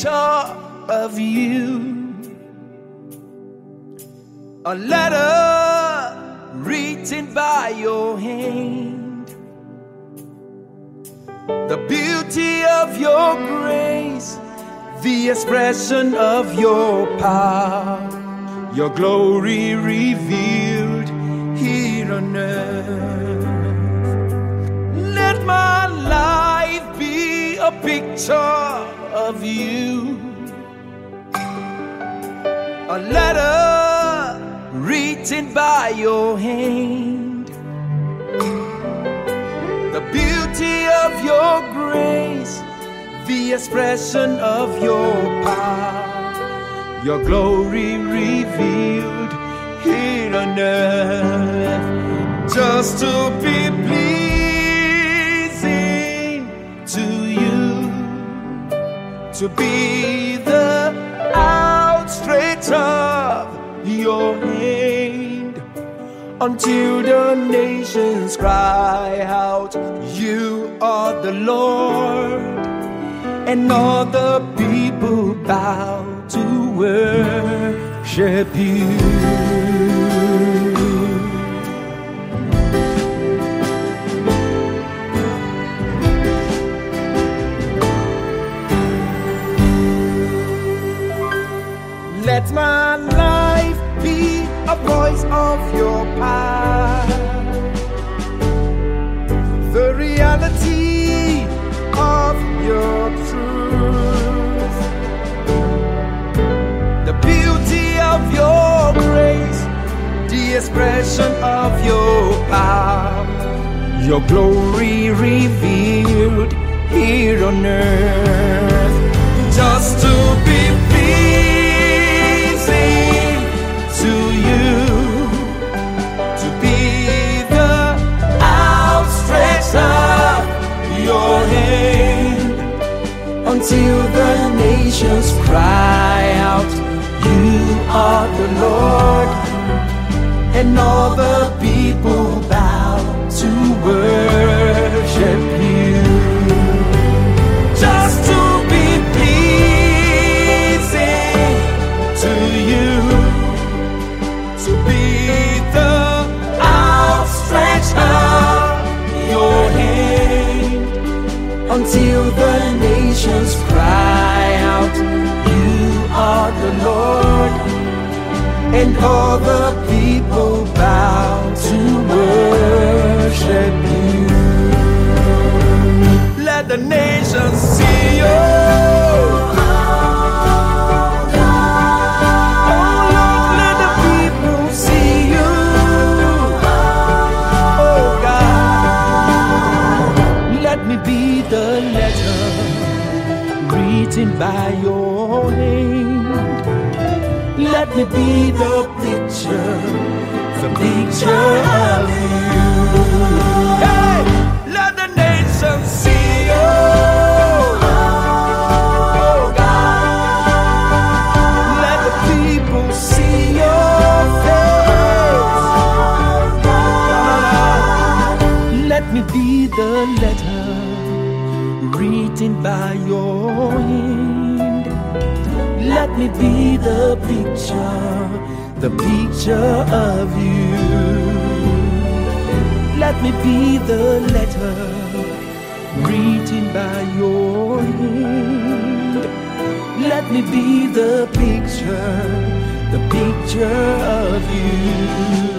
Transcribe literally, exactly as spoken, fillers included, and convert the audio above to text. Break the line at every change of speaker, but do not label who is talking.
picture of you. A letter written by your hand. The beauty of your grace, the expression of your power, your glory revealed here on earth. Let my life be a picture of you. A letter written by your hand. The beauty of your grace, the expression of your power, your glory revealed here on earth. Just to be pleasing to you, to be the outstretch of your hand, until the nations cry out, you are the Lord, and all the people bow to worship you. Let my life be a voice of your power, the reality of your truth, the beauty of your grace, the expression of your power, your glory revealed here on earth. Just to be pleasing to you, to be the outstretch of your hand, until the nations cry out, you are the Lord, and all the people bow to worship you. Just to be pleasing to you, to be the outstretch of your hand, until the nations cry out, you are the Lord, and all the people bow to worship you. Let the nations see you. The letter written by your hand. Let me be the picture, the picture of you. Hey, let the nations see you. Oh God, let the people see your face. Let me be the letter written by your hand. Let me be the picture, the picture of you. Let me be the letter written by your hand. Let me be the picture, the picture of you.